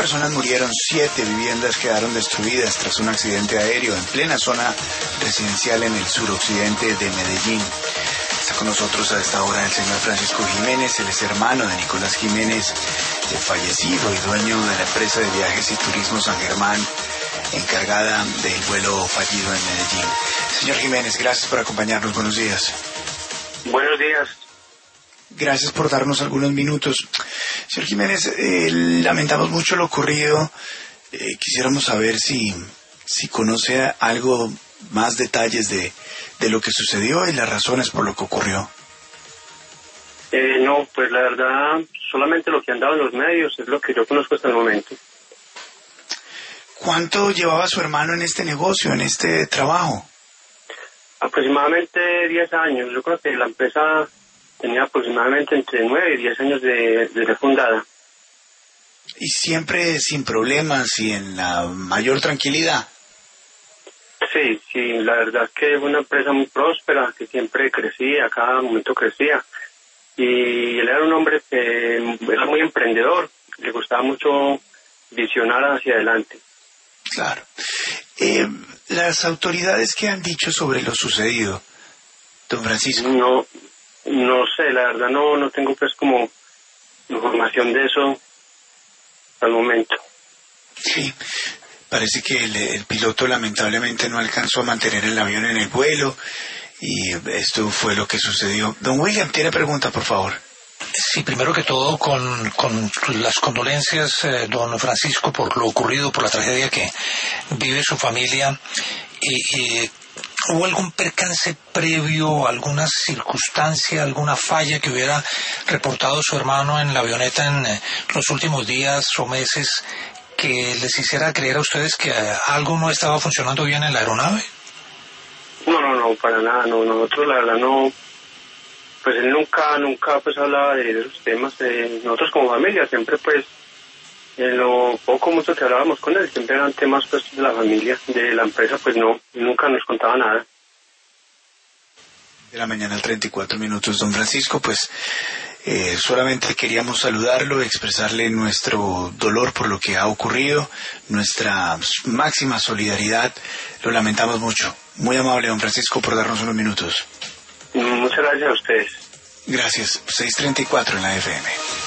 personas murieron, 7 viviendas quedaron destruidas tras un accidente aéreo en plena zona residencial en el suroccidente de Medellín. Está con nosotros a esta hora el señor Francisco Jiménez, él es hermano de Nicolás Jiménez, fallecido y dueño de la empresa de viajes y turismo San Germán, encargada del vuelo fallido en Medellín. Señor Jiménez, gracias por acompañarnos, buenos días. Buenos días. Gracias por darnos algunos minutos. Señor Jiménez, lamentamos mucho lo ocurrido. Quisiéramos saber si conoce algo más detalles de lo que sucedió y las razones por lo que ocurrió. No, pues la verdad, solamente lo que han dado en los medios es lo que yo conozco hasta el momento. ¿Cuánto llevaba su hermano en este negocio, en este trabajo? Aproximadamente 10 años. Yo creo que la empresa tenía aproximadamente entre 9 y 10 años de fundada. ¿Y siempre sin problemas y en la mayor tranquilidad? Sí, la verdad es que es una empresa muy próspera, que siempre crecía, a cada momento crecía. Y él era un hombre que era muy emprendedor, le gustaba mucho visionar hacia adelante. Claro. Las autoridades, ¿qué han dicho sobre lo sucedido, don Francisco? No sé, la verdad no tengo pues como información de eso hasta el momento. Sí, parece que el piloto lamentablemente no alcanzó a mantener el avión en el vuelo y esto fue lo que sucedió. Don William, tiene pregunta, por favor. Sí, primero que todo, con las condolencias, don Francisco, por lo ocurrido, por la tragedia que vive su familia. ¿Hubo algún percance previo, alguna circunstancia, alguna falla que hubiera reportado su hermano en la avioneta en los últimos días o meses que les hiciera creer a ustedes que algo no estaba funcionando bien en la aeronave? No, para nada, no. Nosotros la verdad no, pues él nunca pues hablaba de esos temas. Nosotros como familia siempre pues, en lo poco mucho que hablábamos con él, siempre eran temas pues de la familia, de la empresa, pues no, nunca nos contaba nada. De la mañana, 34 minutos, don Francisco, pues solamente queríamos saludarlo, expresarle nuestro dolor por lo que ha ocurrido, nuestra máxima solidaridad, lo lamentamos mucho. Muy amable, don Francisco, por darnos unos minutos. Muchas gracias a ustedes. Gracias, 6:34 en la FM.